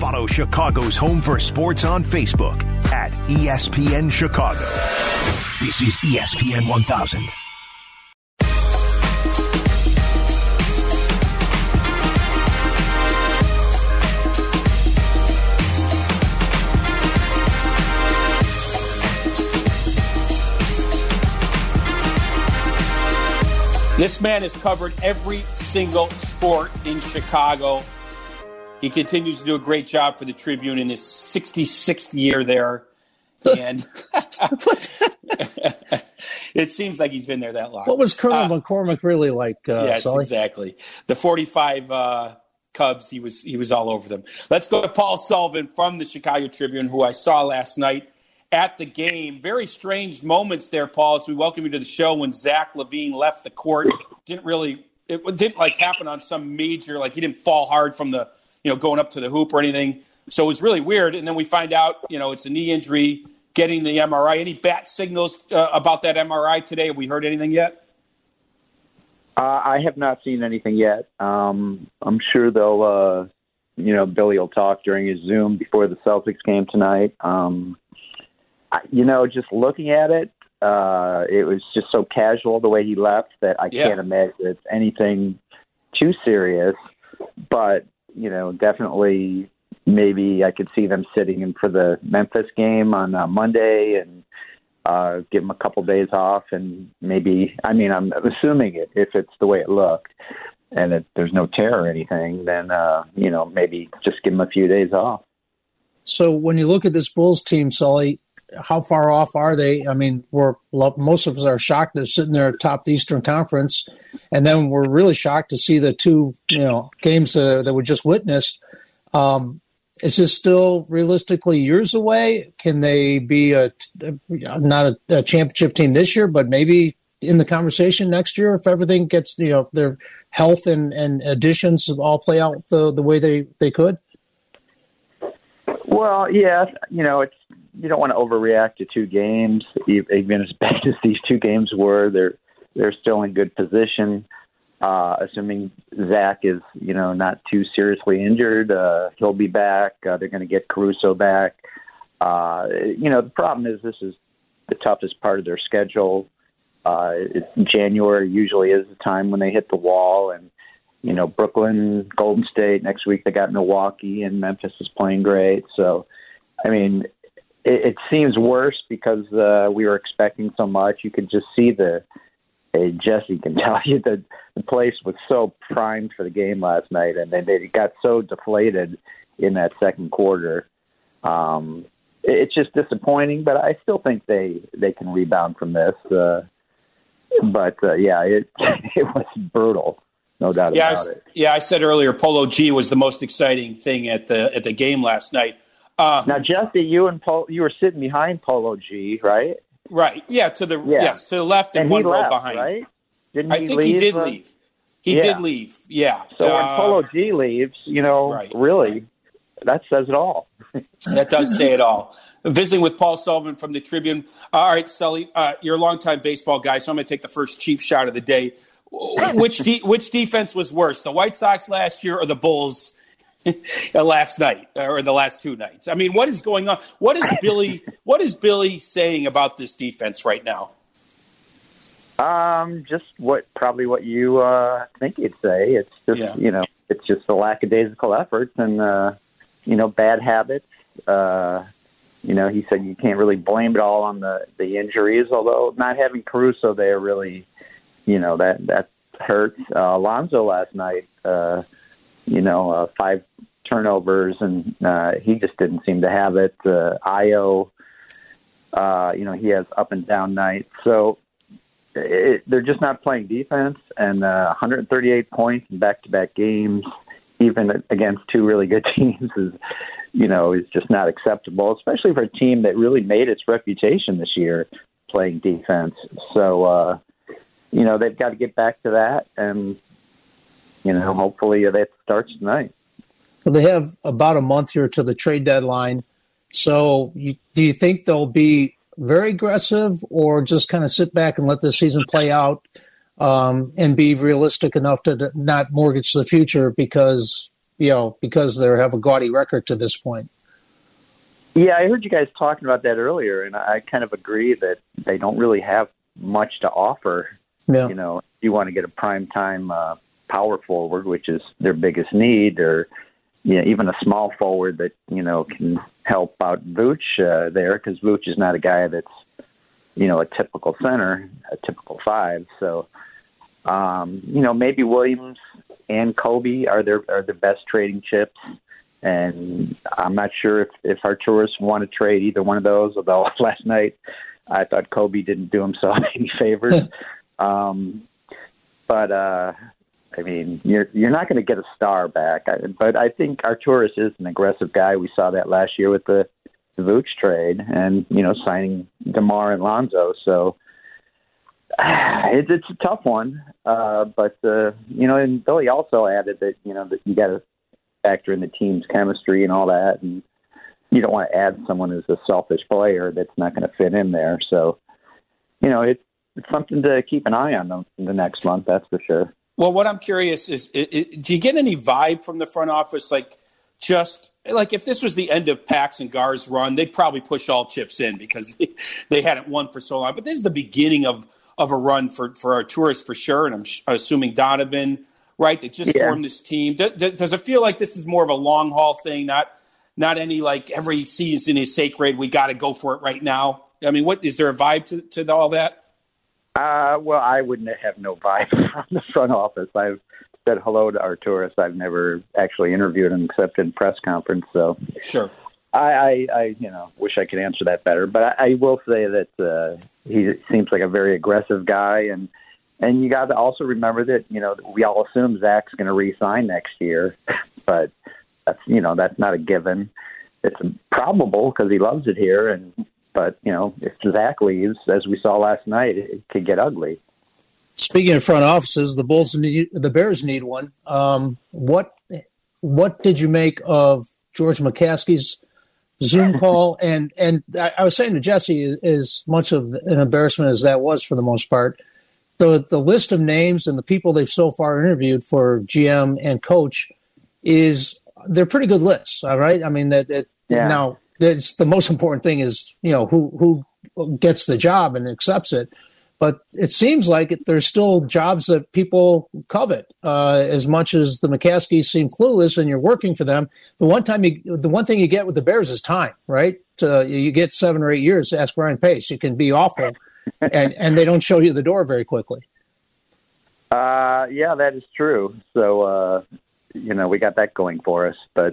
Follow Chicago's Home for Sports on Facebook at ESPN Chicago. This is ESPN 1000. This man has covered every single sport in Chicago. He continues to do a great job for the Tribune in his 66th year there. And it seems like he's been there that long. What was Colonel McCormick really like, yes, Sully? Exactly. The 45 Cubs, he was all over them. Let's go to Paul Sullivan from the Chicago Tribune, who I saw last night at the game. Very strange moments there, Paul, as we welcome you to the show when Zach LaVine left the court. It didn't like happen on some major, like he didn't fall hard from the, going up to the hoop or anything. So it was really weird. And then we find out, it's a knee injury, getting the MRI. Any bat signals about that MRI today? Have we heard anything yet? I have not seen anything yet. I'm sure they'll, Billy will talk during his Zoom before the Celtics game tonight. Just looking at it, it was just so casual the way he left that I can't imagine it's anything too serious. But, definitely maybe I could see them sitting in for the Memphis game on Monday and give him a couple days off. And maybe, I'm assuming if it's the way it looked and there's no tear or anything, then, maybe just give him a few days off. So when you look at this Bulls team, Sully, how far off are they? Most of us are shocked they're sitting there atop the Eastern Conference, and then we're really shocked to see the two, games that we just witnessed. Is this still realistically years away? Can they be not a championship team this year, but maybe in the conversation next year if everything gets, their health and additions all play out the way they could? Well, yeah, you don't want to overreact to two games. Even as bad as these two games were, they're still in good position. Assuming Zach is, not too seriously injured, he'll be back. They're going to get Caruso back. The problem is this is the toughest part of their schedule. January usually is the time when they hit the wall, and Brooklyn, Golden State. Next week they got Milwaukee, and Memphis is playing great. So, it seems worse because we were expecting so much. You could just see Jesse can tell you that the place was so primed for the game last night, and then they got so deflated in that second quarter. It's just disappointing, but I still think they can rebound from this. It was brutal. No doubt about it. Yeah, I said earlier, Polo G was the most exciting thing at the game last night. Now, Jesse, you were sitting behind Polo G, right? Right. Yeah, to the left and one row behind. Right? Didn't I think he did leave. He did leave. Yeah. So when Polo G leaves, right. Really, that says it all. That does say it all. Visiting with Paul Sullivan from the Tribune. All right, Sully, you're a longtime baseball guy, so I'm going to take the first cheap shot of the day. Which defense was worse, the White Sox last year or the Bulls last night or the last two nights? What is going on? What is Billy saying about this defense right now? Just what you think he'd say. It's just it's just the lackadaisical efforts and bad habits. He said you can't really blame it all on the injuries, although not having Caruso there really, that hurts. Alonso last night, 5 turnovers, and he just didn't seem to have it. Io, he has up and down nights. So they're just not playing defense, and 138 points in back-to-back games, even against two really good teams, is just not acceptable, especially for a team that really made its reputation this year playing defense. So, they've got to get back to that, and, hopefully that starts tonight. Well, they have about a month here to the trade deadline. So do you think they'll be very aggressive or just kind of sit back and let the season play out and be realistic enough to not mortgage the future because because they have a gaudy record to this point. Yeah, I heard you guys talking about that earlier, and I kind of agree that they don't really have much to offer. Yeah. If you want to get a primetime power forward, which is their biggest need, or even a small forward that can help out Vooch there, because Vooch is not a guy that's a typical center, a typical five. So maybe Williams and Kobe are their best trading chips. And I'm not sure if Arturas want to trade either one of those, although last night I thought Kobe didn't do himself any favors. But you're not going to get a star back. But I think Arturas is an aggressive guy. We saw that last year with the Vooch trade and, signing DeMar and Lonzo. So it's a tough one. But and Billy also added that, that you got to factor in the team's chemistry and all that, and you don't want to add someone who's a selfish player that's not going to fit in there. So, it's something to keep an eye on in the next month, that's for sure. Well, what I'm curious is, do you get any vibe from the front office, just like if this was the end of Pax and Gar's run, they'd probably push all chips in because they hadn't won for so long. But this is the beginning of a run for Arturas for sure, and I'm assuming Donovan. Right, they just formed this team. Does it feel like this is more of a long haul thing, not any every season is sacred, we got to go for it right now? I mean, what is there a vibe to all that? Well, I wouldn't have no vibe from the front office. I've said hello to Arturas. I've never actually interviewed him except in press conference. So sure, I wish I could answer that better. But I will say that he seems like a very aggressive guy, and you got to also remember that, we all assume Zach's going to re-sign next year, but that's not a given. It's probable because he loves it here. But if Zach leaves, as we saw last night, it could get ugly. Speaking of front offices, the Bears need one. What did you make of George McCaskey's Zoom call? And I was saying to Jesse, as much of an embarrassment as that was for the most part, the list of names and the people they've so far interviewed for GM and coach they're pretty good lists. All right. I mean, now it's the most important thing is, who gets the job and accepts it. But it seems like there's still jobs that people covet as much as the McCaskeys seem clueless and you're working for them. The one thing you get with the Bears is time, right? You get 7 or 8 years. Ask Ryan Pace. You can be awful. And they don't show you the door very quickly. Yeah, that is true. So, we got that going for us. But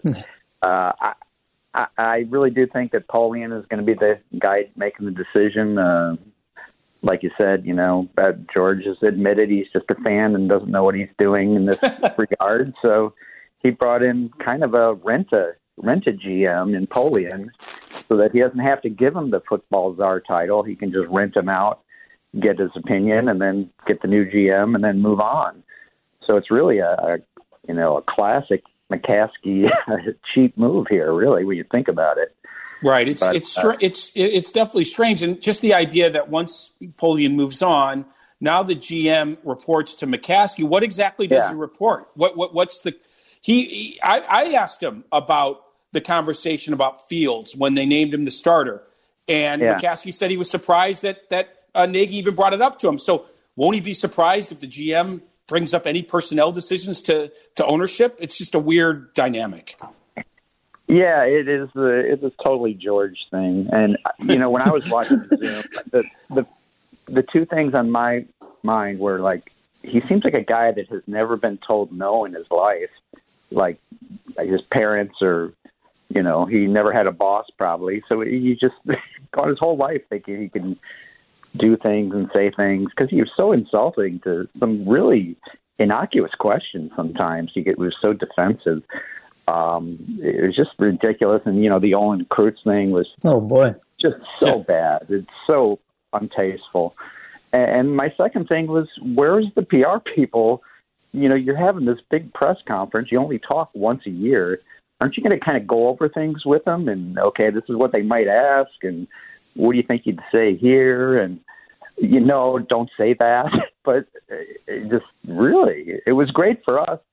I really do think that Polian is going to be the guy making the decision. Like you said, George has admitted he's just a fan and doesn't know what he's doing in this regard. So he brought in kind of a rent-a GM in Polian, so that he doesn't have to give him the football czar title. He can just rent him out, get his opinion, and then get the new GM and then move on. So it's really a classic McCaskey cheap move here, really, when you think about it. Right. It's definitely strange. And just the idea that once Polian moves on, now the GM reports to McCaskey. What exactly does he report? What's the I asked him about the conversation about Fields when they named him the starter. And McCaskey said he was surprised that Nagy even brought it up to him. So won't he be surprised if the GM brings up any personnel decisions to ownership? It's just a weird dynamic. Yeah, it is. It's a totally George thing. And, when I was watching the Zoom, the two things on my mind were he seems like a guy that has never been told no in his life, like his parents or, he never had a boss probably. So he just got his whole life thinking he can do things and say things because he was so insulting to some really innocuous questions sometimes. He was so defensive. It was just ridiculous. And, the Olin Kreutz thing was just so bad. It's so untasteful. And my second thing was, where's the PR people? You're having this big press conference. You only talk once a year. Aren't you going to kind of go over things with them? And, okay, this is what they might ask. And what do you think you'd say here? And, don't say that. But it was great for us.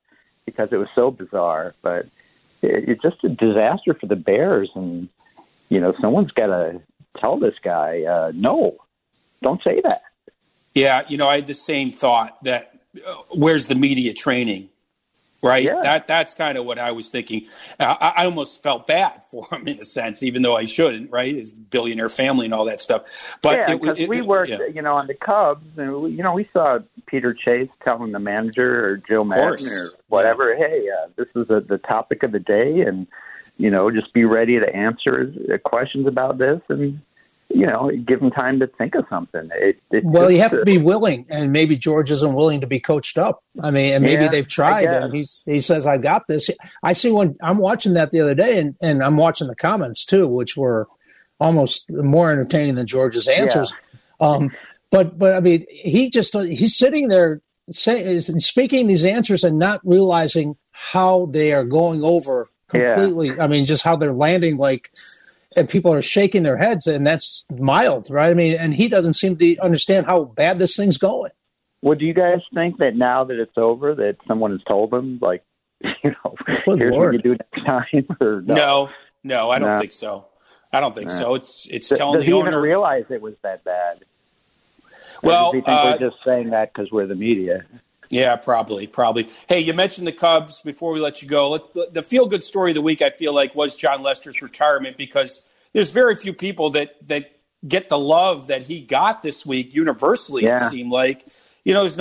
because it was so bizarre. But it's just a disaster for the Bears, and someone's got to tell this guy, no, don't say that. Yeah, I had the same thought that where's the media training, right? Yeah. That's kind of what I was thinking. I almost felt bad for him in a sense, even though I shouldn't, right? His billionaire family and all that stuff. But because we worked, on the Cubs, and we saw Peter Chase telling the manager or Joe Madden or whatever, hey, this is the topic of the day, and just be ready to answer questions about this, and give them time to think of something. You have to be willing, and maybe George isn't willing to be coached up. I mean, and maybe they've tried, and he says, I got this. I see when I'm watching that the other day, and I'm watching the comments too, which were almost more entertaining than George's answers. Yeah. But I mean, he's sitting there speaking these answers and not realizing how they are going over completely. Yeah. I mean, just how they're landing and people are shaking their heads, and that's mild, right? I mean, and he doesn't seem to understand how bad this thing's going. Well, do you guys think that now that it's over, that someone has told him, here's what you do next time? Or no, I don't think so. I don't think so. It's telling the owner. Does he even realize it was that bad? Well, does he think we're just saying that because we're the media? Yeah, probably. Hey, you mentioned the Cubs before we let you go. The feel-good story of the week, I feel like, was John Lester's retirement, because there's very few people that get the love that he got this week universally, it seemed like. There's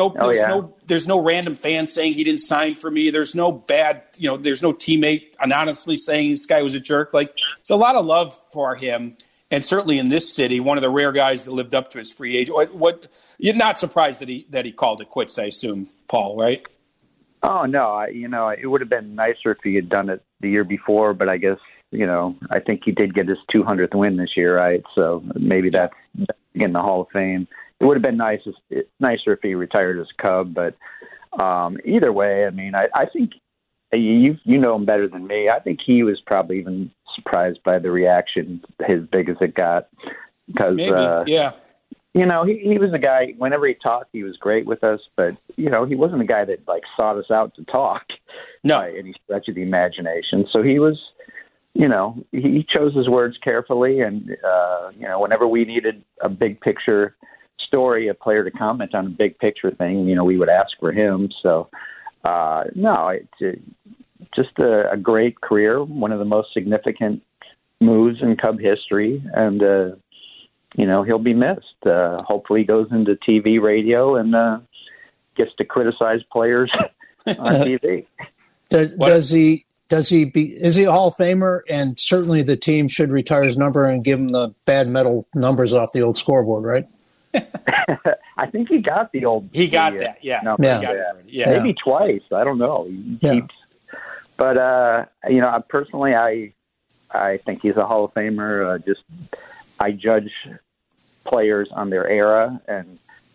no random fan saying he didn't sign for me. There's no bad, there's no teammate anonymously saying this guy was a jerk. It's a lot of love for him. And certainly in this city, one of the rare guys that lived up to his free age. What you're not surprised that he called it quits, I assume, Paul, right? Oh no, it would have been nicer if he had done it the year before. But I guess I think he did get his 200th win this year, right? So maybe that's in the Hall of Fame. It would have been nicer if he retired as a Cub. But either way, I mean, I think you know him better than me. I think he was probably even surprised by the reaction, as big as it got, because he was a guy. Whenever he talked, he was great with us, but he wasn't a guy that sought us out to talk by any stretch of the imagination. So he was, he chose his words carefully, and whenever we needed a big picture story, a player to comment on a big picture thing, we would ask for him. So just a great career, one of the most significant moves in Cub history, and he'll be missed. Hopefully he goes into TV, radio, and gets to criticize players on TV. Is he a Hall of Famer? And certainly the team should retire his number and give him the bad metal numbers off the old scoreboard, right? I think he got the old. He got that, yeah. Number. Yeah. Maybe twice. I don't know. But personally, I think he's a Hall of Famer. I judge players on their era, and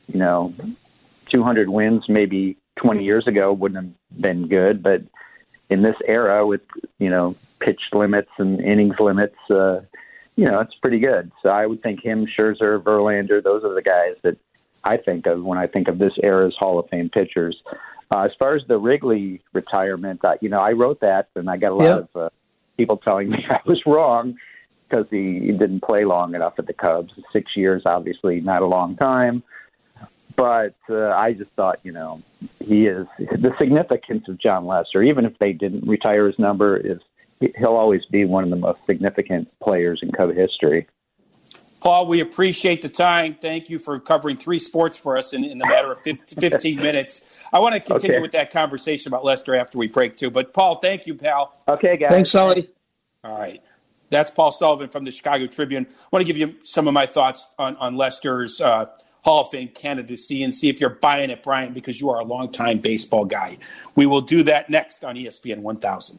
200 wins maybe 20 years ago wouldn't have been good, but in this era with pitch limits and innings limits, it's pretty good. So I would think him, Scherzer, Verlander, those are the guys that I think of when I think of this era's Hall of Fame pitchers. As far as the Wrigley retirement, I wrote that, and I got a lot of people telling me I was wrong because he didn't play long enough at the Cubs. 6 years, obviously, not a long time. But I just thought, he is the significance of John Lester. Even if they didn't retire his number, he'll always be one of the most significant players in Cub history. Paul, we appreciate the time. Thank you for covering 3 sports for us in the matter of 15 minutes. I want to continue with that conversation about Lester after we break, too. But, Paul, thank you, pal. Okay, guys. Thanks, Sully. All right. That's Paul Sullivan from the Chicago Tribune. I want to give you some of my thoughts on Lester's Hall of Fame candidacy and see if you're buying it, Brian, because you are a longtime baseball guy. We will do that next on ESPN 1000.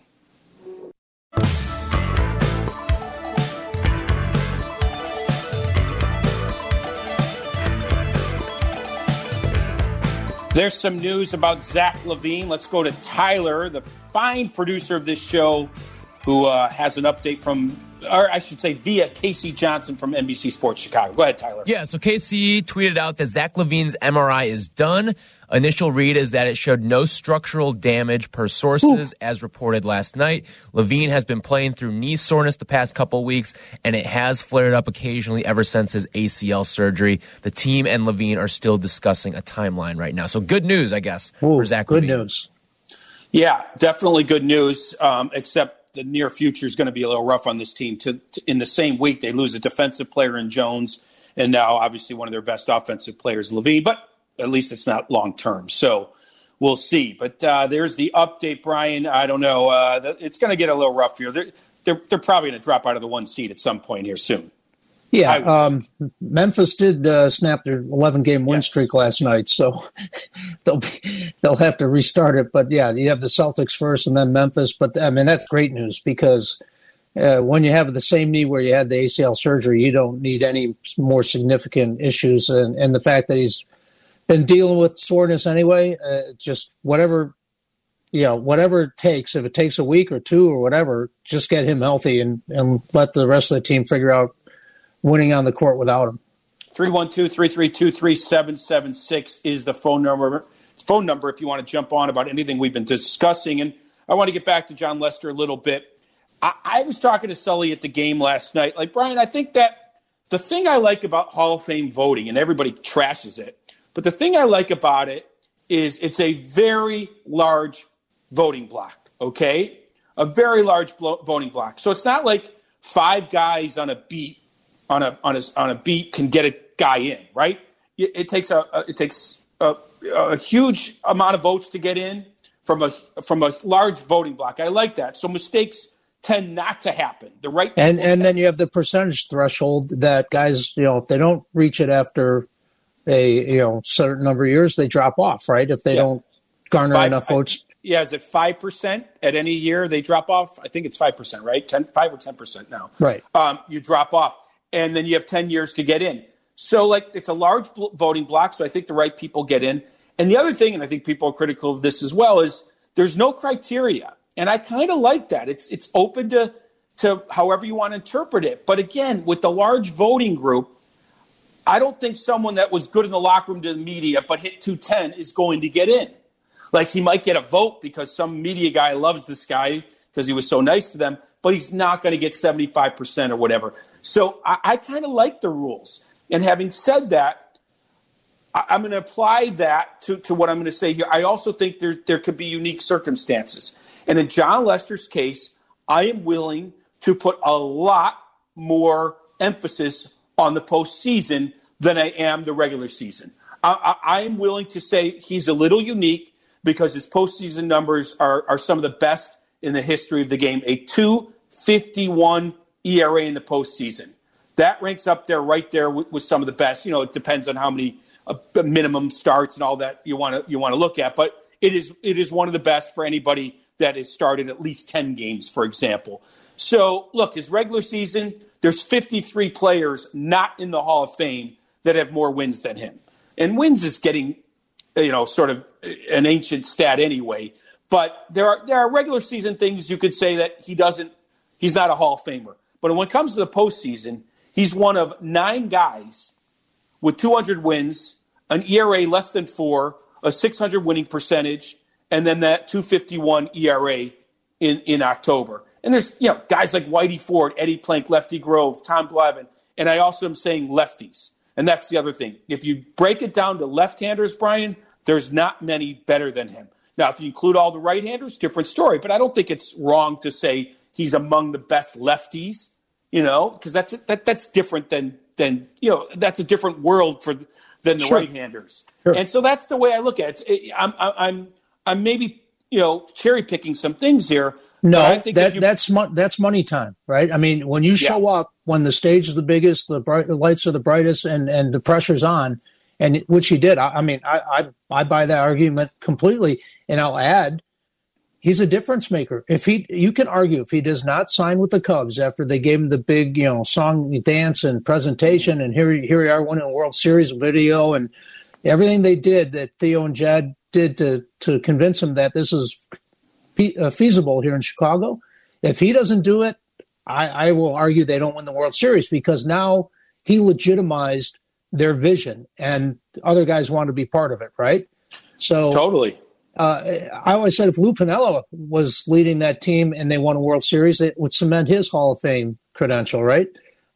There's some news about Zach LaVine. Let's go to Tyler, the fine producer of this show, who has an update via Casey Johnson from NBC Sports Chicago. Go ahead, Tyler. Yeah, so Casey tweeted out that Zach LaVine's MRI is done. Initial read is that it showed no structural damage per sources, as reported last night. LaVine has been playing through knee soreness the past couple weeks, and it has flared up occasionally ever since his ACL surgery. The team and LaVine are still discussing a timeline right now. So good news, I guess, for Zach LaVine. Good news. Yeah, definitely good news, except the near future is going to be a little rough on this team. In the same week, they lose a defensive player in Jones, and now obviously one of their best offensive players, LaVine. But at least it's not long-term. So we'll see. But there's the update, Brian. I don't know. It's going to get a little rough here. They're probably going to drop out of the 1 seed at some point here soon. Yeah, Memphis did snap their 11-game win streak last night, so they'll have to restart it. But, yeah, you have the Celtics first and then Memphis. But, I mean, that's great news because when you have the same knee where you had the ACL surgery, you don't need any more significant issues. And the fact that he's been dealing with soreness anyway, just whatever it takes. If it takes a week or two or whatever, just get him healthy and let the rest of the team figure out winning on the court without him. 312-332-3776 is the phone number if you want to jump on about anything we've been discussing. And I want to get back to Jon Lester a little bit. I was talking to Sully at the game last night. Like, Brian, I think that the thing I like about Hall of Fame voting, and everybody trashes it, but the thing I like about it is it's a very large voting block, okay? A very large voting block. So it's not like 5 guys on a beat on a beat can get a guy in, right? It takes a huge amount of votes to get in from a large voting block. I like that. So mistakes tend not to happen. The right and then you have the percentage threshold that guys, if they don't reach it after a certain number of years, they drop off, right? If they don't garner enough votes. Is it 5% at any year they drop off? I think it's 5%, right? 5 or 10% now. Right. You drop off, and then you have 10 years to get in. So, it's a large voting block, so I think the right people get in. And the other thing, and I think people are critical of this as well, is there's no criteria. And I kind of like that. It's open to however you want to interpret it. But again, with the large voting group, I don't think someone that was good in the locker room to the media but hit 210 is going to get in. Like, he might get a vote because some media guy loves this guy because he was so nice to them, but he's not going to get 75% or whatever. So I kind of like the rules. And having said that, I'm going to apply that to what I'm going to say here. I also think there could be unique circumstances. And in Jon Lester's case, I am willing to put a lot more emphasis on the postseason than I am the regular season. I am willing to say he's a little unique because his postseason numbers are some of the best in the history of the game. A 2.51 ERA in the postseason. That ranks up there, right there with some of the best. It depends on how many minimum starts and all that you want to look at. But it is one of the best for anybody that has started at least 10 games, for example. So, look, his regular season, there's 53 players not in the Hall of Fame that have more wins than him. And wins is getting, sort of an ancient stat anyway. But there are regular season things you could say that he's not a Hall of Famer. But when it comes to the postseason, he's one of 9 guys with 200 wins, an ERA less than 4, a 600 winning percentage, and then that 2.51 ERA in October. And there's guys like Whitey Ford, Eddie Plank, Lefty Grove, Tom Glavine, and I also am saying lefties. And that's the other thing. If you break it down to left-handers, Brian, there's not many better than him. Now, if you include all the right-handers, different story. But I don't think it's wrong to say he's among the best lefties, because that's different than that's a different world than the right-handers. Sure. And so that's the way I look at it. I'm maybe cherry picking some things here. No, I think that's money time, right? I mean, when you show up, when the stage is the biggest, the lights are the brightest, and the pressure's on, and which he did. I buy that argument completely, and I'll add, he's a difference maker. You can argue if he does not sign with the Cubs after they gave him the big song dance and presentation, and here we are winning a World Series video and everything they did that Theo and Jed did to convince him that this is feasible here in Chicago. If he doesn't do it, I will argue they don't win the World Series because now he legitimized their vision and other guys want to be part of it, right? So totally. I always said if Lou Piniella was leading that team and they won a World Series, it would cement his Hall of Fame credential, right?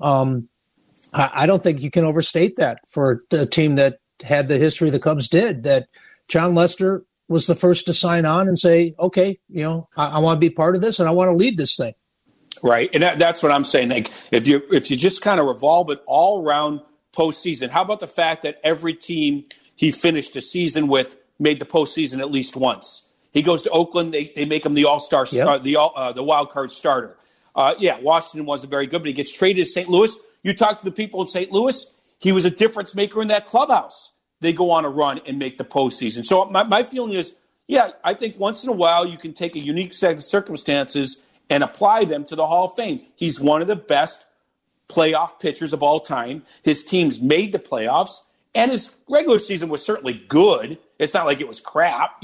I don't think you can overstate that for a team that had the history the Cubs did, that John Lester was the first to sign on and say, okay, I want to be part of this and I want to lead this thing. Right. And that's what I'm saying. Like, if you just kind of revolve it all around postseason, how about the fact that every team he finished the season with made the postseason at least once? He goes to Oakland, they make him the all-star, the wild card starter. Washington wasn't very good, but he gets traded to St. Louis. You talk to the people in St. Louis, he was a difference maker in that clubhouse. They go on a run and make the postseason. So my feeling is, I think once in a while you can take a unique set of circumstances and apply them to the Hall of Fame. He's one of the best playoff pitchers of all time. His teams made the playoffs, and his regular season was certainly good. It's not like it was crap,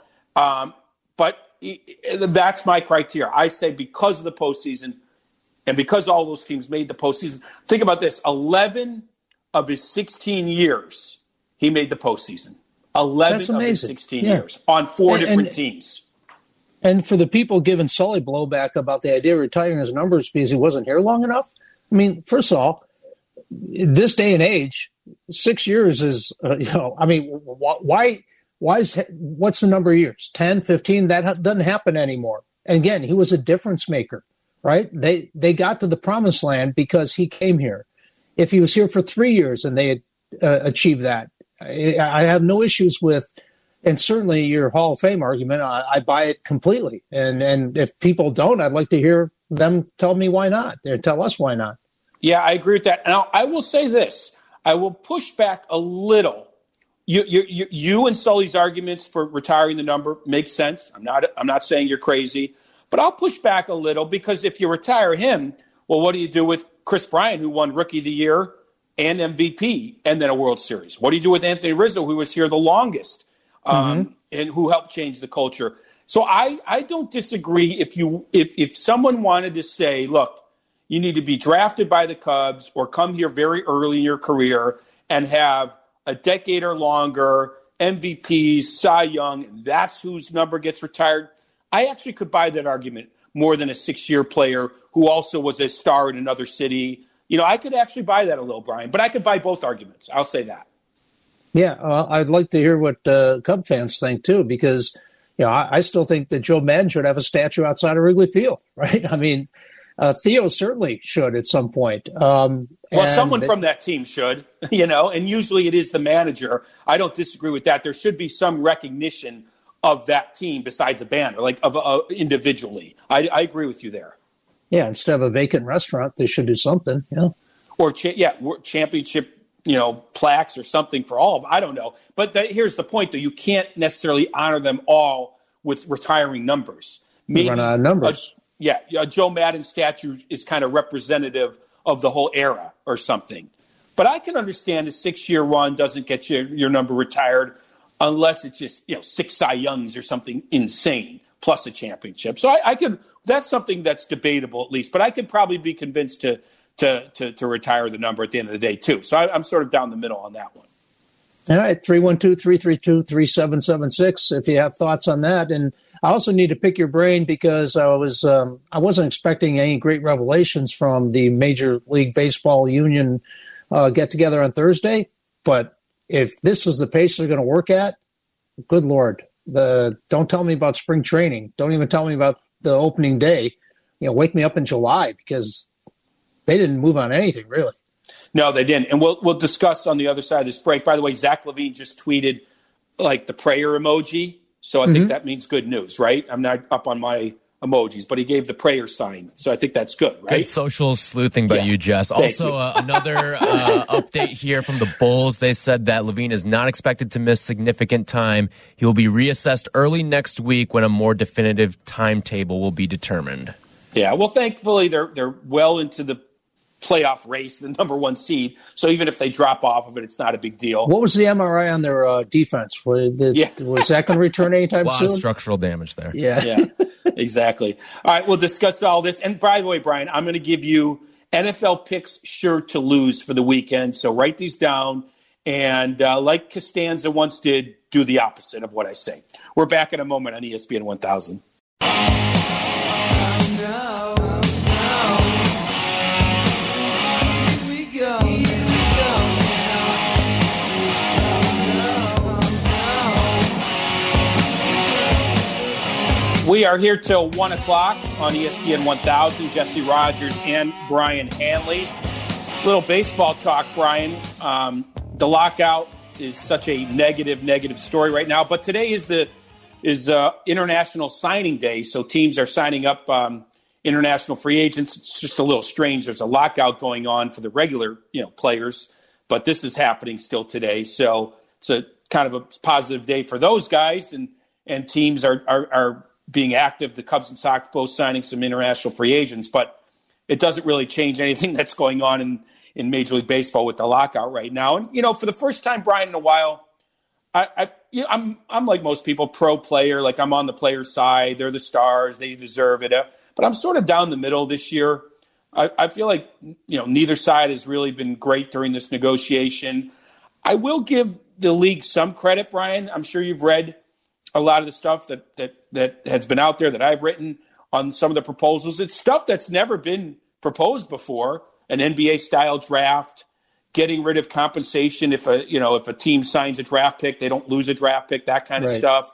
but that's my criteria. I say because of the postseason and because all those teams made the postseason. Think about this. 11 of his 16 years, he made the postseason. 11 of his 16 years on four different teams. And for the people giving Sully blowback about the idea of retiring his numbers because he wasn't here long enough, I mean, first of all, this day and age, 6 years is, why what's the number of years? 10, 15? That doesn't happen anymore. And again, he was a difference maker, right? They got to the promised land because he came here. If he was here for 3 years and they had achieved that, I have no issues with, and certainly your Hall of Fame argument, I buy it completely. And if people don't, I'd like to hear them tell me why not, or tell us why not. Yeah, I agree with that. Now, I will say this. I will push back a little. You and Sully's arguments for retiring the number make sense. I'm not saying you're crazy, but I'll push back a little because if you retire him, well, what do you do with Chris Bryant, who won Rookie of the Year and MVP and then a World Series? What do you do with Anthony Rizzo, who was here the longest and who helped change the culture? So I don't disagree if someone wanted to say, look, you need to be drafted by the Cubs or come here very early in your career and have a decade or longer, MVP, Cy Young, and that's whose number gets retired. I actually could buy that argument more than a 6-year player who also was a star in another city. I could actually buy that a little, Brian, but I could buy both arguments. I'll say that. Yeah, I'd like to hear what Cub fans think, too, because I still think that Joe Madden should have a statue outside of Wrigley Field, right? I mean, Theo certainly should at some point. Someone from that team should, and usually it is the manager. I don't disagree with that. There should be some recognition of that team besides a banner, like individually. I agree with you there. Yeah, instead of a vacant restaurant, they should do something, Or championship, plaques or something for all of them. I don't know. But here's the point, though. You can't necessarily honor them all with retiring numbers. Maybe run out of numbers. A Joe Madden statue is kind of representative of the whole era or something. But I can understand a 6-year run doesn't get your number retired unless it's just 6 Cy Youngs or something insane plus a championship. So I could. That's something that's debatable at least. But I could probably be convinced to retire the number at the end of the day too. So I'm sort of down the middle on that one. All right, 312-332-3776 if you have thoughts on that. And I also need to pick your brain because I wasn't expecting any great revelations from the Major League Baseball Union get-together on Thursday. But if this is the pace they're going to work at, good Lord. Don't tell me about spring training. Don't even tell me about the opening day. Wake me up in July because they didn't move on anything, really. No, they didn't. And we'll discuss on the other side of this break. By the way, Zach Levine just tweeted the prayer emoji. So I think that means good news, right? I'm not up on my emojis, but he gave the prayer sign. So I think that's good, right? Good social sleuthing by you, Jess. Also, another update here from the Bulls. They said that Levine is not expected to miss significant time. He will be reassessed early next week when a more definitive timetable will be determined. Yeah, well, thankfully, they're well into the playoff race, the number 1 seed. So even if they drop off of it, it's not a big deal. What was the MRI on their defense? Was that going to return anytime soon? A lot of structural damage there. Yeah, exactly. All right, we'll discuss all this. And by the way, Brian, I'm going to give you NFL picks sure to lose for the weekend. So write these down And like Costanza once did, do the opposite of what I say. We're back in a moment on ESPN 1000. We are here till 1 o'clock on ESPN 1000. Jesse Rogers and Brian Hanley. Little baseball talk, Brian. The lockout is such a negative story right now. But today is International Signing Day, so teams are signing up international free agents. It's just a little strange. There's a lockout going on for the regular players, but this is happening still today. So it's a kind of a positive day for those guys, and teams are being active. The Cubs and Sox both signing some international free agents, but it doesn't really change anything that's going on in Major League Baseball with the lockout right now. And, for the first time, Brian, in a while, I'm like most people, pro player. Like, I'm on the player's side. They're the stars. They deserve it. But I'm sort of down the middle this year. I feel like, neither side has really been great during this negotiation. I will give the league some credit, Brian. I'm sure you've read a lot of the stuff that has been out there that I've written on some of the proposals. It's stuff that's never been proposed before. An NBA-style draft, getting rid of compensation if a team signs a draft pick, they don't lose a draft pick, that kind of stuff.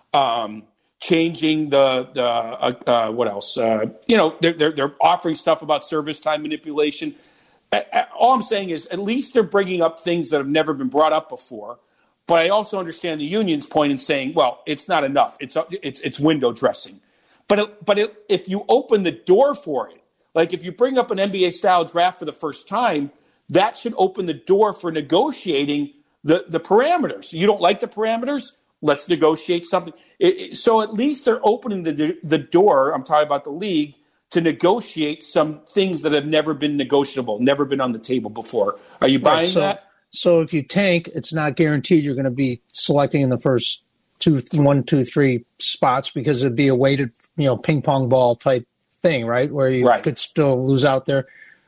Changing what else? They're offering stuff about service time manipulation. All I'm saying is at least they're bringing up things that have never been brought up before. But I also understand the union's point in saying, well, it's not enough. It's window dressing. But if you open the door for it, like if you bring up an NBA-style draft for the first time, that should open the door for negotiating the parameters. You don't like the parameters? Let's negotiate something. So at least they're opening the door, I'm talking about the league, to negotiate some things that have never been negotiable, never been on the table before. Are you buying that? So if you tank, it's not guaranteed you're going to be selecting in the first 1, 2, 3 spots because it'd be a weighted, ping pong ball type thing, right? Where you could still lose out there.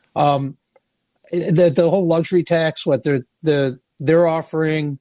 The whole luxury tax, what they're offering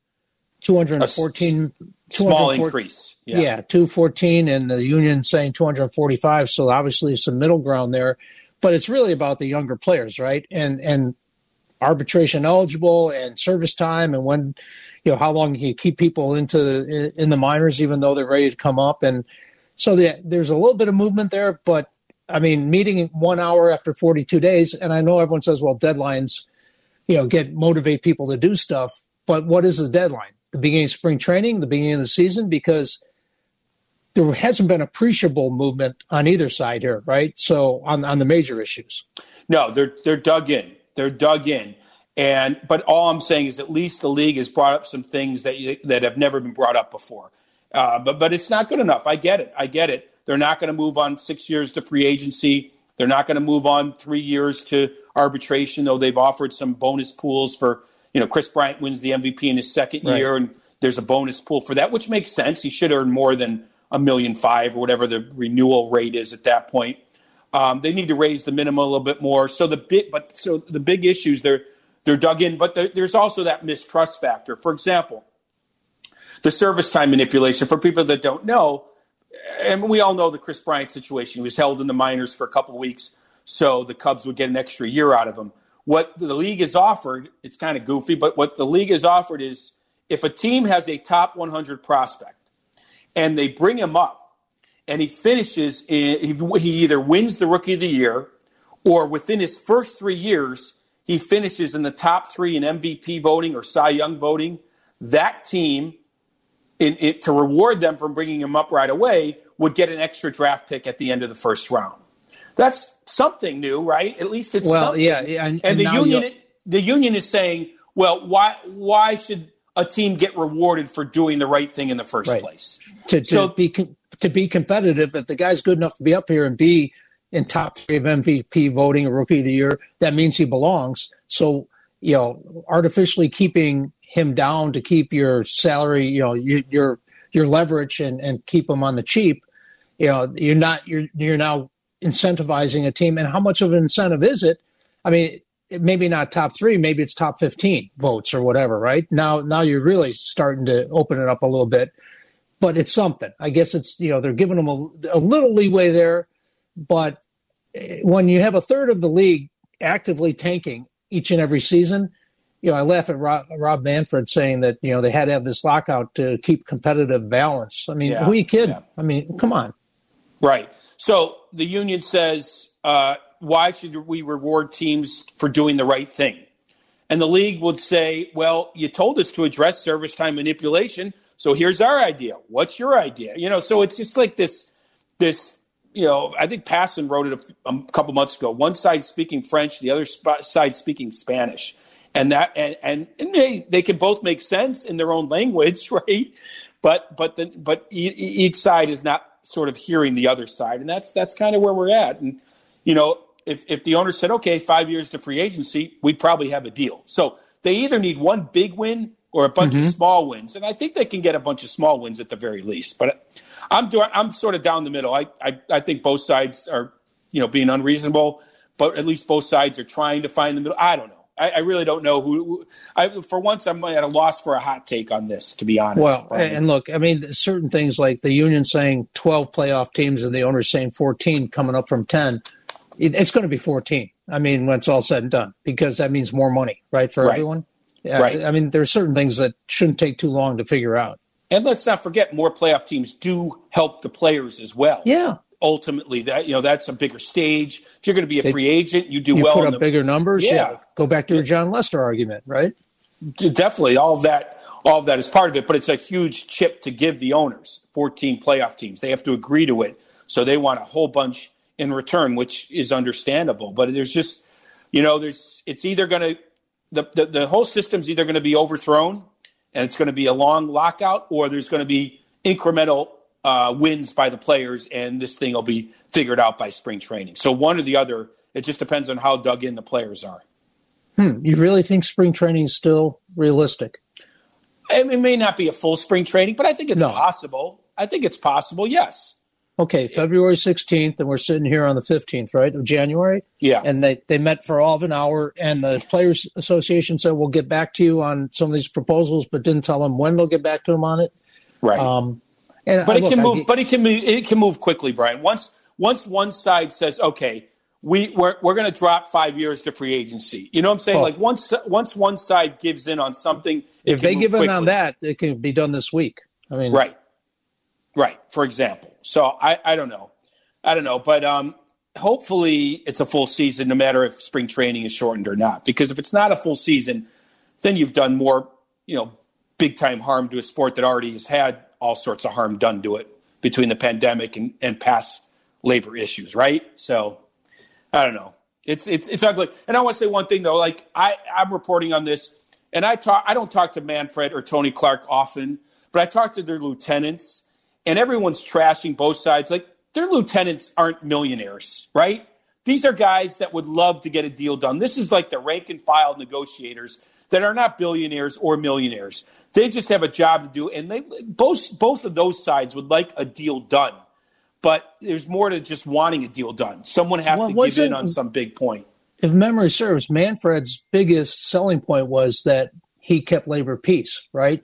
214 small increase. Yeah, 214, and the union saying 245. So obviously there's some middle ground there, but it's really about the younger players, right? And arbitration eligible and service time, and when, how long you keep people in the minors, even though they're ready to come up. And so there's a little bit of movement there, but I mean, meeting 1 hour after 42 days. And I know everyone says, well, deadlines, motivate people to do stuff, but what is the deadline? The beginning of spring training, the beginning of the season, because there hasn't been appreciable movement on either side here, right? So on the major issues. No, they're dug in. They're dug in. But all I'm saying is at least the league has brought up some things that have never been brought up before. But it's not good enough. I get it. They're not going to move on 6 years to free agency. They're not going to move on 3 years to arbitration, though they've offered some bonus pools for, Chris Bryant wins the MVP in his second year, and there's a bonus pool for that, which makes sense. He should earn more than $1.5 million or whatever the renewal rate is at that point. They need to raise the minimum a little bit more. So the big issues they're dug in, but there's also that mistrust factor. For example, the service time manipulation. For people that don't know, and we all know the Chris Bryant situation. He was held in the minors for a couple of weeks, so the Cubs would get an extra year out of him. What the league has offered, it's kind of goofy, but what the league has offered is if a team has a top 100 prospect and they bring him up and he finishes, he either wins the Rookie of the Year or within his first 3 years, he finishes in the top 3 in MVP voting or Cy Young voting, that team, to reward them for bringing him up right away, would get an extra draft pick at the end of the first round. That's something new, right? At least it's something. Yeah, and the union is saying, well, why should a team get rewarded for doing the right thing in the first place? To be competitive, if the guy's good enough to be up here and be in top 3 of MVP voting or Rookie of the Year, that means he belongs. So, artificially keeping him down to keep your salary, your leverage and keep him on the cheap, you're now incentivizing a team. And how much of an incentive is it? I mean, maybe not top 3, maybe it's top 15 votes or whatever, right? Now you're really starting to open it up a little bit, but it's something. I guess it's, they're giving them a little leeway there, but when you have a third of the league actively tanking each and every season, I laugh at Rob Manfred saying that, they had to have this lockout to keep competitive balance. I mean, who are you kidding? Yeah. I mean, come on. Right. So the union says, why should we reward teams for doing the right thing? And the league would say, well, you told us to address service time manipulation, so here's our idea. What's your idea? So it's just like this, I think Passon wrote it a couple months ago. One side speaking French, the other side speaking Spanish. And that and they can both make sense in their own language, right? But each side is not sort of hearing the other side, and that's kind of where we're at. And if the owner said, okay, 5 years to free agency, we'd probably have a deal. So they either need one big win or a bunch of small wins, and I think they can get a bunch of small wins at the very least. But I'm sort of down the middle. I think both sides are being unreasonable, but at least both sides are trying to find the middle. I don't know. I really don't know who. For once, I'm at a loss for a hot take on this, to be honest. Well, and look, I mean, certain things like the union saying 12 playoff teams and the owner saying 14 coming up from 10, it's going to be 14. I mean, when it's all said and done, because that means more money, right, for everyone. Yeah, right. I mean, there are certain things that shouldn't take too long to figure out. And let's not forget, more playoff teams do help the players as well. Yeah. Ultimately, that's a bigger stage. If you're going to be a free agent, you do well. You put up bigger numbers. Yeah. Go back to your John Lester argument, right? Definitely, all of that is part of it. But it's a huge chip to give the owners. 14 playoff teams, they have to agree to it, so they want a whole bunch in return, which is understandable. But there's just, it's either going to the whole system's either going to be overthrown, and it's going to be a long lockout, or there's going to be incremental wins by the players, and this thing will be figured out by spring training. So one or the other, it just depends on how dug in the players are. You really think spring training is still realistic? It may not be a full spring training, but I think it's possible. I think it's possible, yes. Okay, February 16th, and we're sitting here on the 15th, right, of January? Yeah. And they met for all of an hour, and the Players Association said, we'll get back to you on some of these proposals, but didn't tell them when they'll get back to them on it. Right. It can move quickly, Brian. Once one side says, okay, we're going to drop 5 years to free agency. You know what I'm saying? Like once one side gives in on something, if they give in on that, it can be done this week. I mean, right. For example. So I don't know, but hopefully it's a full season, no matter if spring training is shortened or not. Because if it's not a full season, then you've done more, big time harm to a sport that already has had all sorts of harm done to it between the pandemic and past labor issues, right? So I don't know. It's ugly. And I want to say one thing though. Like I'm reporting on this, and I don't talk to Manfred or Tony Clark often, but I talk to their lieutenants. And everyone's trashing both sides. Like, their lieutenants aren't millionaires, right? These are guys that would love to get a deal done. This is like the rank and file negotiators that are not billionaires or millionaires. They just have a job to do. And both of those sides would like a deal done. But there's more to just wanting a deal done. Someone has to give in on some big point. If memory serves, Manfred's biggest selling point was that he kept labor peace, right?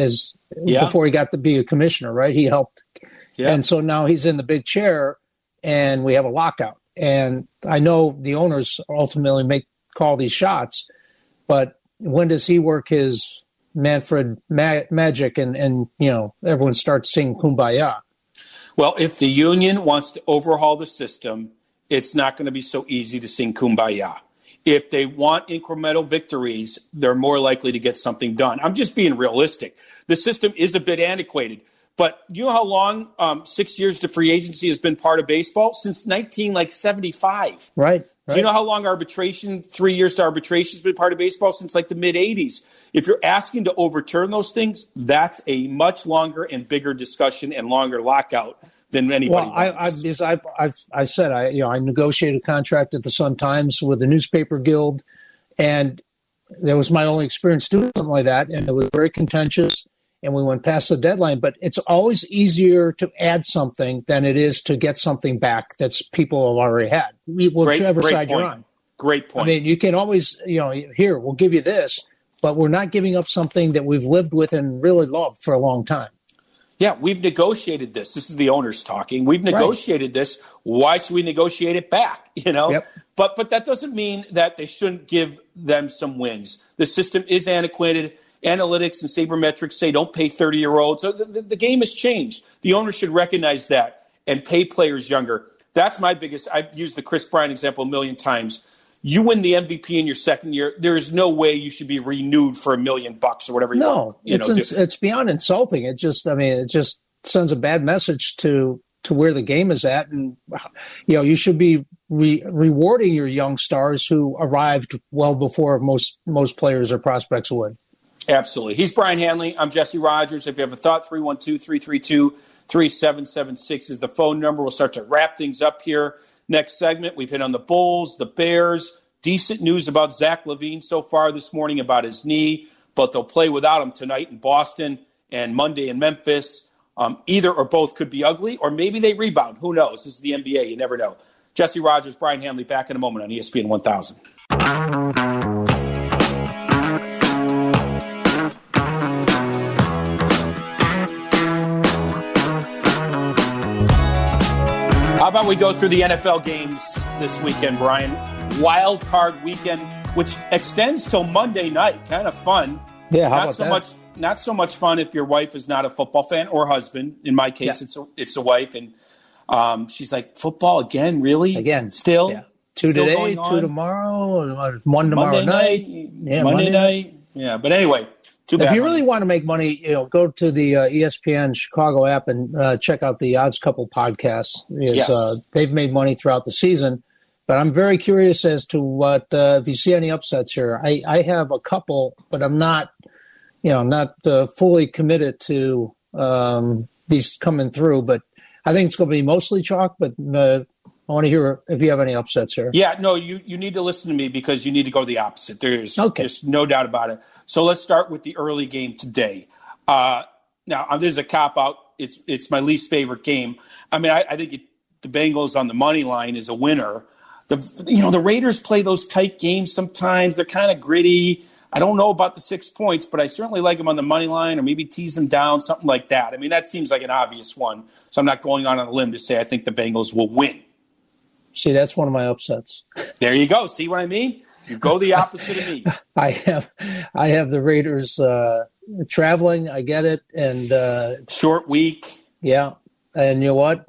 Before he got to be a commissioner, right? He helped. Yeah. And so now he's in the big chair and we have a lockout. And I know the owners ultimately call these shots, but when does he work his Manfred magic and everyone starts singing Kumbaya? Well, if the union wants to overhaul the system, it's not going to be so easy to sing Kumbaya. If they want incremental victories, they're more likely to get something done. I'm just being realistic. The system is a bit antiquated. But you know how long 6 years to free agency has been part of baseball? Since 1975. Right. Do you know how long 3 years to arbitration has been part of baseball? Since like the mid-'80s. If you're asking to overturn those things, that's a much longer and bigger discussion and longer lockout than anybody wants. I said I negotiated a contract at the Sun-Times with the newspaper guild, and that was my only experience doing something like that, and it was very contentious, and we went past the deadline. But it's always easier to add something than it is to get something back that people have already had, whichever side you're on. Great point. I mean, you can always, here, we'll give you this, but we're not giving up something that we've lived with and really loved for a long time. Yeah, we've negotiated this. This is the owners talking. We've negotiated this. Why should we negotiate it back? Yep. But that doesn't mean that they shouldn't give them some wins. The system is antiquated. Analytics and sabermetrics say don't pay 30-year-olds. So the game has changed. The owners should recognize that and pay players younger. That's my biggest. I've used the Chris Bryant example a million times. You win the MVP in your second year, there is no way you should be renewed for $1 million or whatever. It's beyond insulting. It just sends a bad message to where the game is at, and you should be rewarding your young stars who arrived well before most players or prospects would. Absolutely. He's Brian Hanley. I'm Jesse Rogers. If you have a thought, 312-332-3776 is the phone number. We'll start to wrap things up here. Next segment, we've hit on the Bulls, the Bears. Decent news about Zach LaVine so far this morning about his knee, but they'll play without him tonight in Boston and Monday in Memphis. Either or both could be ugly, or maybe they rebound. Who knows? This is the NBA. You never know. Jesse Rogers, Brian Hanley, back in a moment on ESPN 1000. How about we go through the NFL games this weekend, Brian? Wild card weekend, which extends till Monday night. Kind of fun. Yeah, how about that? Not so much fun if your wife is not a football fan or husband. In my case, it's a wife, and she's like, football again, really? Again, still? Yeah. Two today, two tomorrow, one tomorrow night. Yeah, Monday night. Yeah, but anyway. If you really want to make money, go to the ESPN Chicago app and check out the Odds Couple podcast. They've made money throughout the season, but I'm very curious as to what if you see any upsets here. I have a couple, but I'm not fully committed to these coming through. But I think it's going to be mostly chalk. But I want to hear if you have any upsets here. Yeah, no, you need to listen to me because you need to go the opposite. There's no doubt about it. So let's start with the early game today. Now, this is a cop-out. It's my least favorite game. I mean, I think the Bengals on the money line is a winner. The Raiders play those tight games sometimes. They're kind of gritty. I don't know about the 6 points, but I certainly like them on the money line or maybe tease them down, something like that. I mean, that seems like an obvious one. So I'm not going on a limb to say I think the Bengals will win. See, that's one of my upsets. There you go. See what I mean? You go the opposite of me. I have the Raiders traveling. I get it. And short week. Yeah. And you know what?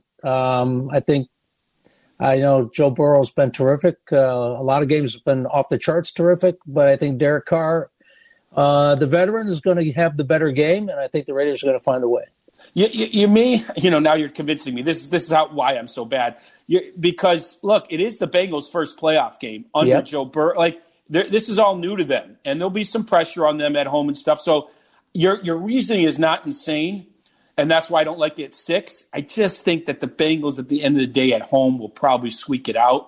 I know Joe Burrow's been terrific. A lot of games have been off the charts terrific, but I think Derek Carr, the veteran, is going to have the better game, and I think the Raiders are going to find a way. You may, now you're convincing me. This is why I'm so bad. Because, look, it is the Bengals' first playoff game under Joe Burrow. This is all new to them, and there'll be some pressure on them at home and stuff. So your reasoning is not insane, and that's why I don't like it at 6. I just think that the Bengals, at the end of the day at home, will probably squeak it out.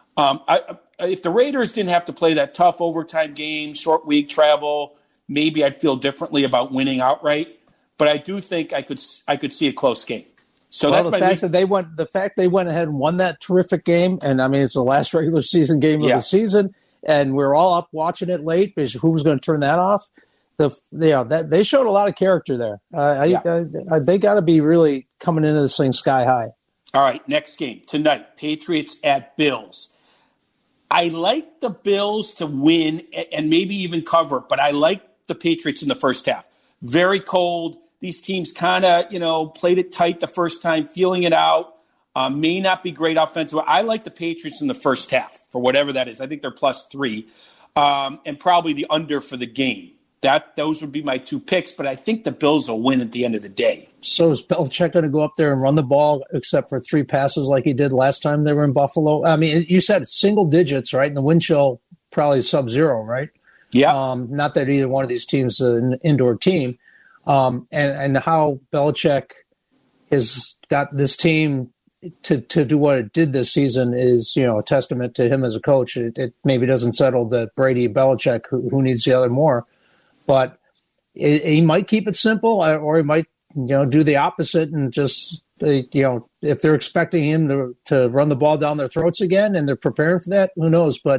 If the Raiders didn't have to play that tough overtime game, short week, travel, maybe I'd feel differently about winning outright. But I do think I could see a close game. So that's the fact they went ahead and won that terrific game, and I mean it's the last regular season game of the season, and we're all up watching it late because who was going to turn that off? They showed a lot of character there. They got to be really coming into this thing sky high. All right, next game tonight: Patriots at Bills. I like the Bills to win and maybe even cover, but I like the Patriots in the first half. Very cold. These teams kind of, played it tight the first time, feeling it out. May not be great offensively. I like the Patriots in the first half for whatever that is. I think they're +3, and probably the under for the game. Those would be my 2 picks, but I think the Bills will win at the end of the day. So is Belichick going to go up there and run the ball except for 3 passes like he did last time they were in Buffalo? I mean, you said single digits, right? And the wind chill probably sub-0, right? Yeah. Not that either one of these teams is an indoor team. And how Belichick has got this team to do what it did this season is, a testament to him as a coach. It maybe doesn't settle the Brady Belichick, who needs the other more, but he might keep it simple, or he might, do the opposite and just, if they're expecting him to run the ball down their throats again and they're preparing for that, who knows? But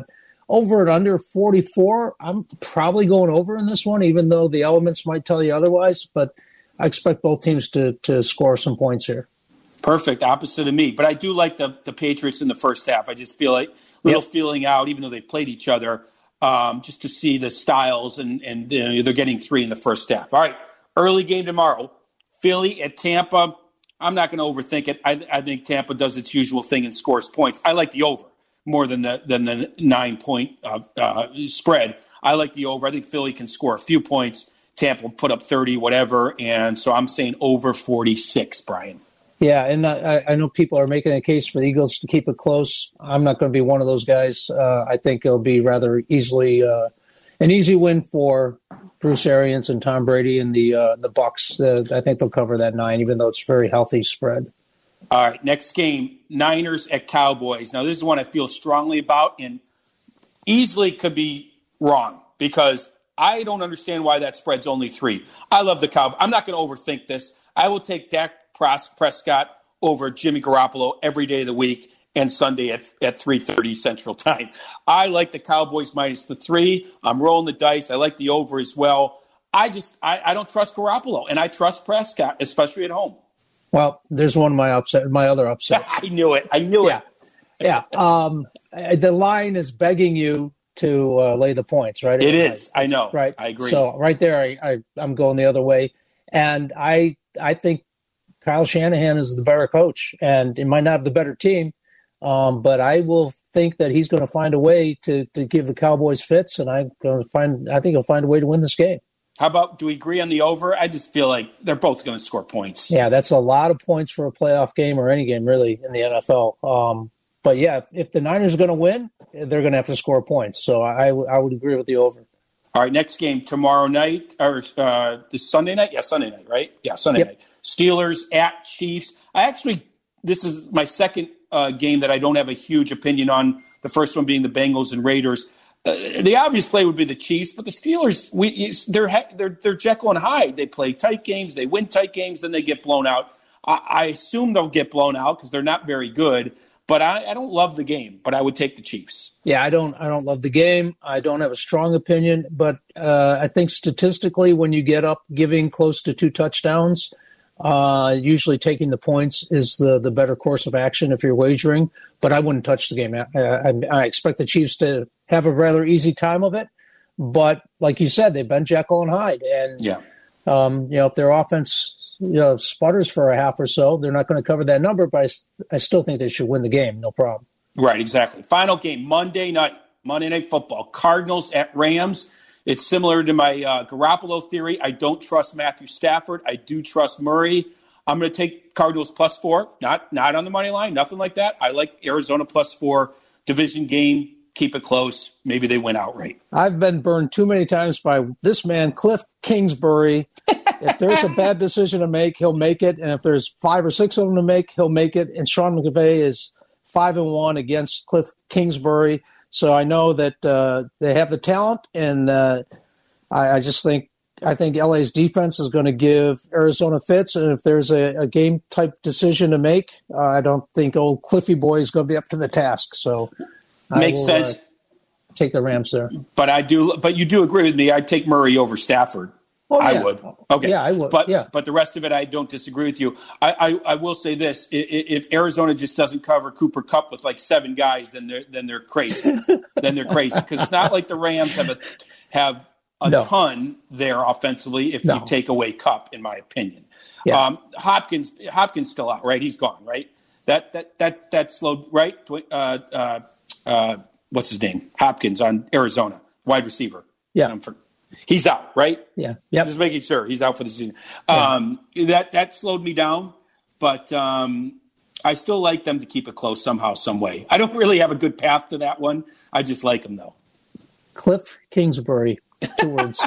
over and under 44. I'm probably going over in this one, even though the elements might tell you otherwise. But I expect both teams to score some points here. Perfect. Opposite of me. But I do like the Patriots in the first half. I just feel like little feeling out, even though they've played each other, just to see the styles. And they're getting 3 in the first half. All right. Early game tomorrow. Philly at Tampa. I'm not going to overthink it. I think Tampa does its usual thing and scores points. I like the over more than the 9-point spread. I like the over. I think Philly can score a few points. Tampa will put up 30, whatever. And so I'm saying over 46, Brian. Yeah, and I know people are making a case for the Eagles to keep it close. I'm not going to be one of those guys. I think it'll be rather easily an easy win for Bruce Arians and Tom Brady and the Bucks. I think they'll cover that 9, even though it's a very healthy spread. All right, next game, Niners at Cowboys. Now, this is one I feel strongly about and easily could be wrong because I don't understand why that spread's only 3. I love the Cowboys. I'm not going to overthink this. I will take Dak Prescott over Jimmy Garoppolo every day of the week and Sunday at 3:30 Central Time. I like the Cowboys minus the 3. I'm rolling the dice. I like the over as well. I don't trust Garoppolo, and I trust Prescott, especially at home. Well, there's my other upset. I knew it. Yeah. The line is begging you to lay the points, right? It is. I know. Right. I agree. So right there, I'm going the other way. And I think Kyle Shanahan is the better coach, and it might not have the better team, but I will think that he's going to find a way to give the Cowboys fits, and I think he'll find a way to win this game. How about, do we agree on the over? I just feel like they're both going to score points. Yeah, that's a lot of points for a playoff game or any game, really, in the NFL. But, yeah, if the Niners are going to win, they're going to have to score points. So I would agree with the over. All right, next game tomorrow night, or this Sunday night? Yeah, Sunday night, right? Yeah, Sunday night. Steelers at Chiefs. This is my second game that I don't have a huge opinion on, the first one being the Bengals and Raiders. The obvious play would be the Chiefs, but the Steelers, they're Jekyll and Hyde. They play tight games, they win tight games, then they get blown out. I assume they'll get blown out because they're not very good, but I don't love the game, but I would take the Chiefs. Yeah, I don't love the game. I don't have a strong opinion, but I think statistically when you get up giving close to 2 touchdowns, usually taking the points is the better course of action if you're wagering, but I wouldn't touch the game. I expect the Chiefs to have a rather easy time of it, but like you said, they've been Jekyll and Hyde, and if their offense sputters for a half or so, they're not going to cover that number, but I still think they should win the game, no problem. Right, exactly. Final game, Monday Night Football, Cardinals at Rams. It's similar to my Garoppolo theory. I don't trust Matthew Stafford. I do trust Murray. I'm going to take Cardinals +4, not on the money line, nothing like that. I like Arizona +4, division game, keep it close. Maybe they win outright. I've been burned too many times by this man, Cliff Kingsbury. If there's a bad decision to make, he'll make it. And if there's 5 or 6 of them to make, he'll make it. And Sean McVay is 5-1 against Cliff Kingsbury. So I know that they have the talent, and I think LA's defense is going to give Arizona fits. And if there's a game type decision to make, I don't think old Cliffy boy is going to be up to the task. So makes sense. Take the Rams there. But you do agree with me. I'd take Murray over Stafford. Oh, yeah. I would. Okay. Yeah, I would. But the rest of it, I don't disagree with you. I will say this: if Arizona just doesn't cover Cooper Kupp with like 7 guys, then they're crazy. Then they're crazy because it's not like the Rams have a ton there offensively. If you take away Kupp, in my opinion, Hopkins still out, right? He's gone, right? That slowed, right? What's his name? Hopkins on Arizona, wide receiver. Yeah. He's out, right? Yeah. Yep. Just making sure he's out for the season. Yeah. That slowed me down, but I still like them to keep it close somehow, some way. I don't really have a good path to that one. I just like them, though. Cliff Kingsbury, 2 words.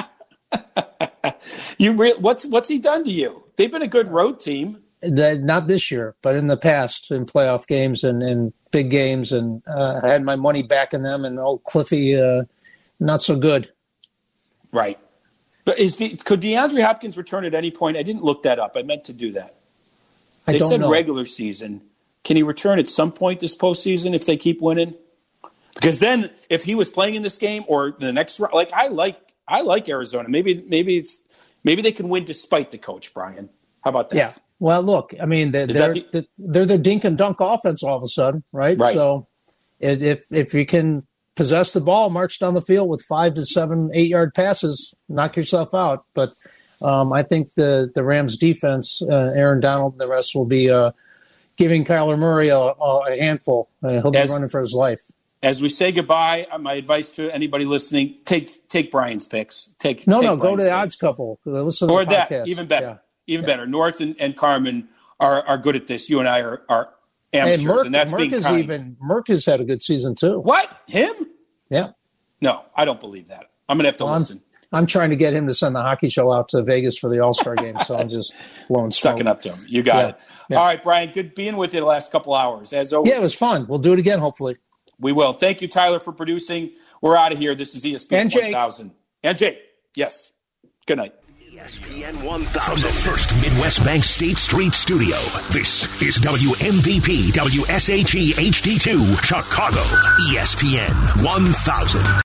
What's he done to you? They've been a good road team. Not this year, but in the past, in playoff games and big games, and I had my money back in them, and old Cliffy, not so good. Right. But could DeAndre Hopkins return at any point? I didn't look that up. I meant to do that. They said regular season. Can he return at some point this postseason if they keep winning? Because then if he was playing in this game or the next round, like I like Arizona. Maybe they can win despite the coach, Brian. How about that? Yeah. Well, look, I mean, they're the dink and dunk offense all of a sudden, right? So if you can possess the ball, march down the field with 5 to 7, 8-yard passes, knock yourself out. But I think the Rams defense, Aaron Donald and the rest will be giving Kyler Murray a handful. He'll be running for his life. As we say goodbye, my advice to anybody listening: take Brian's picks. Go to the odds couple. Listen to the podcast. That even better, better. North and Carmen are good at this. You and I are amateurs, and that's being kind. Merck has had a good season too. What? Him? Yeah. No, I don't believe that. I'm going to have to listen. I'm trying to get him to send the hockey show out to Vegas for the All-Star game, so I'm just blowing smoke. Sucking up to him. You got it. Yeah. All right, Brian, good being with you the last couple hours. As always. Yeah, it was fun. We'll do it again, hopefully. We will. Thank you, Tyler, for producing. We're out of here. This is ESPN 1000. And Jake, yes. Good night. ESPN 1000. From the First Midwest Bank State Street Studio, this is WMVP WSHE HD2, Chicago, ESPN 1000.